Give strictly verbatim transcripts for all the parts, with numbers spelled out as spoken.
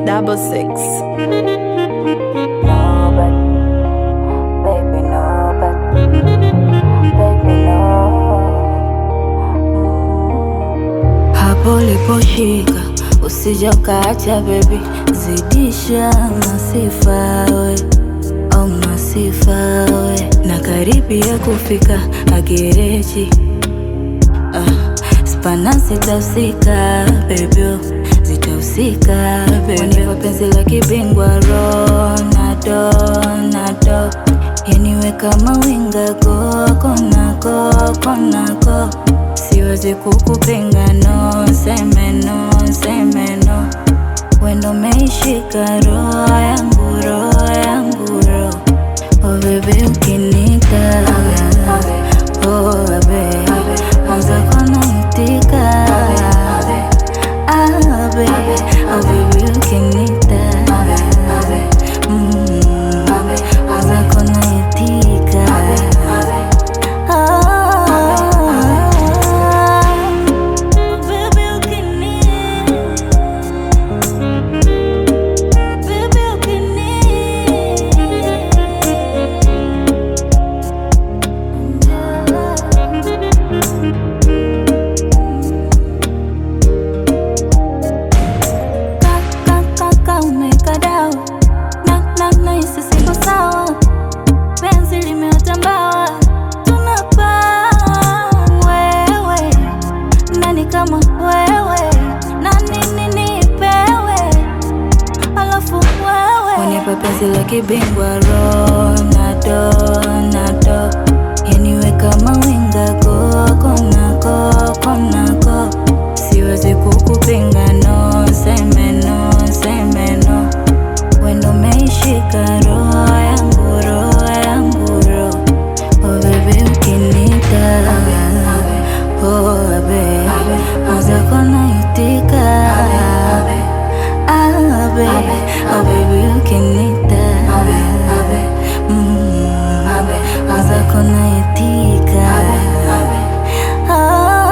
double six. Hapo uliposhika usije ukaacha baby, zidisha masifa we, oh masifa we, na karibia kufika agereji. Ah, spana zitahusika baby, zitahusika baby, wanipa penzi la kibingwa Ronaldo, Ronaldo, yaniwe kama winga koko nako, koko nako, siwezi kukupinga no, seme no, seme no, wendo meishika roho yangu, roho yangu roho, oh baby ukinika, oh baby, mwanza kona itika, ah baby, oh baby ukinika, mm, mwanza kona itika, ah. Wanipa penzi la kibingwa Ronaldo, Ronaldo, yaniwe kama winga koko nako, koko nako, siwezi kukupinga no, seme no, seme no, wendo meishika roho yangu, roho yangu roho, oh baby ukinika, oh baby, mwanza kona itika, ah baby, oh baby ukinita, mm, mwanza kona itika, ah.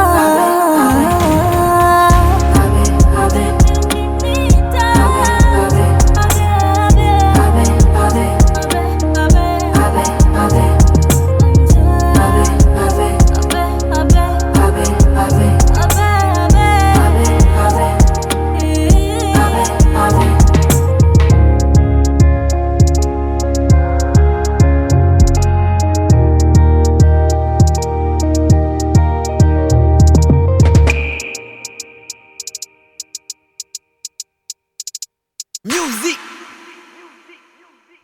Music.